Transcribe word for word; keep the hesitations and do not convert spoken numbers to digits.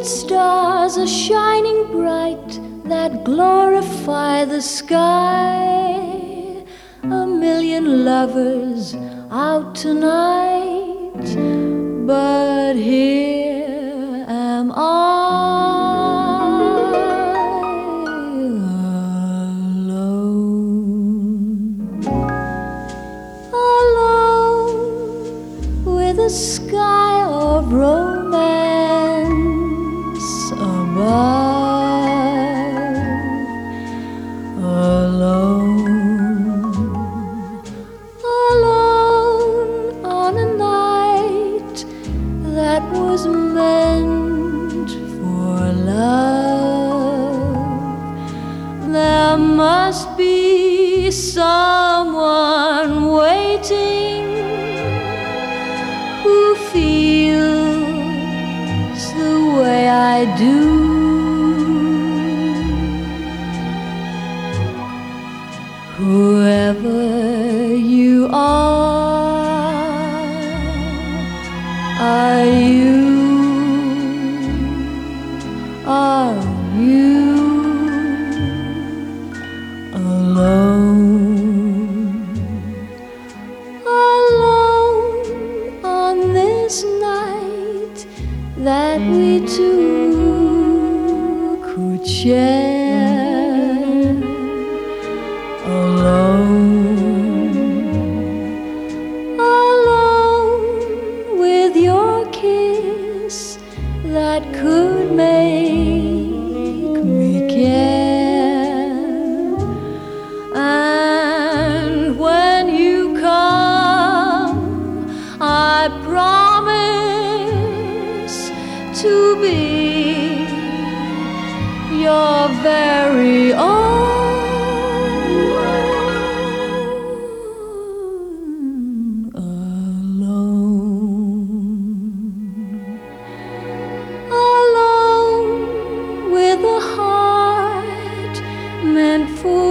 stars are shining bright that glorify the sky. A million lovers out tonight, but here am I alone, alone with a sky of romance above, alone, alone on a night that was meant for love. There must be someone waiting who feels the way I do. Whoever you are, are you, are you alone, alone on this night that we two could share, alone, alone with your kiss that could make me care. And when you come, I promise to be your very own. Alone with a heart meant for